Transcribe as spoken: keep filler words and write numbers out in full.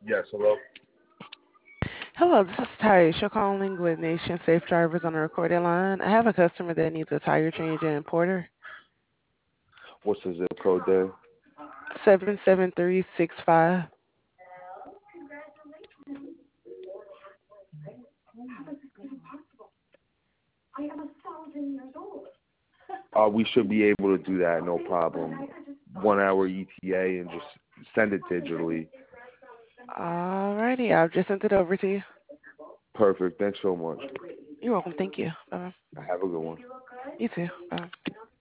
Yes, hello. Hello, this is Tyisha calling with Nation Safe Drivers on a recorded line. I have a customer that needs a tire change in Porter, What's the zip code there? seven seven three six five. Uh, we should be able to do that, no problem. One hour E T A and just send it digitally. Alrighty, I've just sent it over to you. Perfect. Thanks so much. You're welcome. Thank you. Bye. Have a good one. You too. Bye.